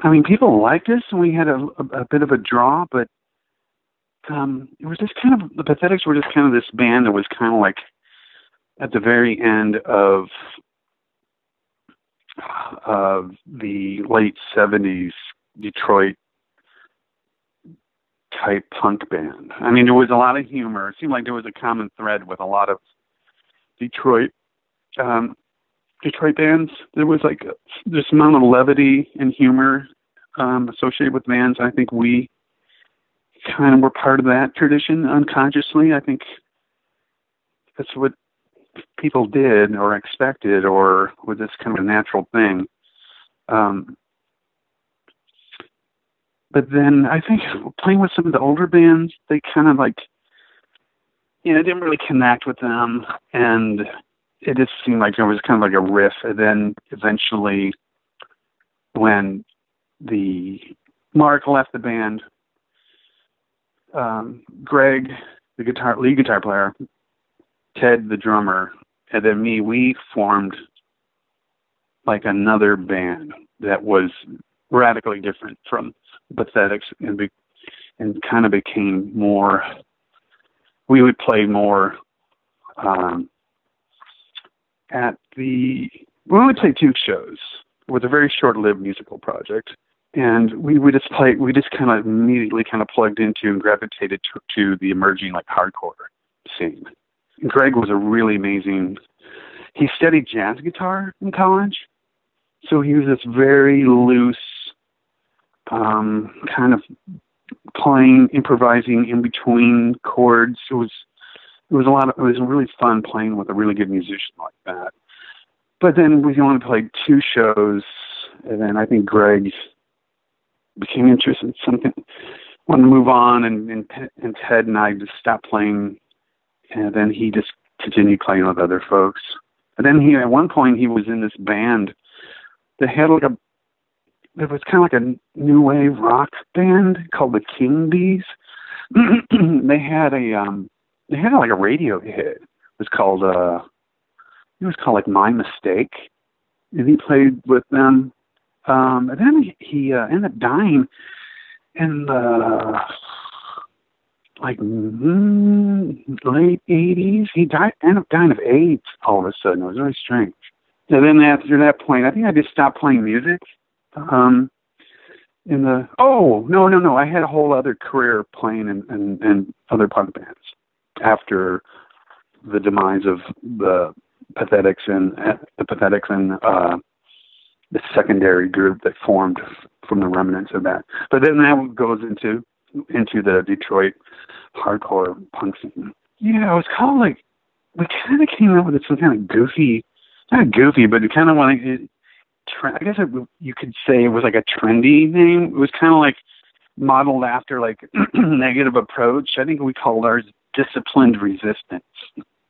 I mean, people liked us, and we had a bit of a draw, but it was just kind of, the Pathetics were just kind of this band that was kind of like at the very end of the late 70s Detroit type punk band. I mean, there was a lot of humor. It seemed like there was a common thread with a lot of Detroit bands. There was like this amount of levity and humor associated with bands. I think we kind of were part of that tradition unconsciously. I think that's what people did or expected, or was this kind of a natural thing. But then I think playing with some of the older bands, they kind of like, didn't really connect with them, and it just seemed like there was kind of like a riff. And then eventually, when Mark left the band, Greg, the lead guitar player, Ted, the drummer, and then me, we formed like another band that was radically different from Pathetics, and kind of became more. We would play more we only played 2 shows. It was a very short-lived musical project, and we just kind of immediately kind of plugged into and gravitated to the emerging like hardcore scene. And Greg was a really amazing. He studied jazz guitar in college, so he was this very loose, kind of playing, improvising in between chords. It was really fun playing with a really good musician like that. But then we only played 2 shows, and then I think Greg became interested in something, wanted to move on, and Ted and I just stopped playing, and then he just continued playing with other folks. And then at one point he was in this band that had it was kind of like a new wave rock band called the King Bees. They had like a radio hit. It was called like My Mistake, and he played with them. And then he ended up dying in the late 80s. He ended up dying of AIDS all of a sudden. It was very strange. And then after that point, I think I just stopped playing music. No, I had a whole other career playing in other punk bands after the demise of the Pathetics and the secondary group that formed from the remnants of that. But then that goes into the Detroit hardcore punk scene. Yeah, it was called like, we kind of came up with some kind of goofy, not goofy, but it kind of like, I guess you could say it was like a trendy name. It was kind of like modeled after like Negative Approach. I think we called ours Disciplined Resistance.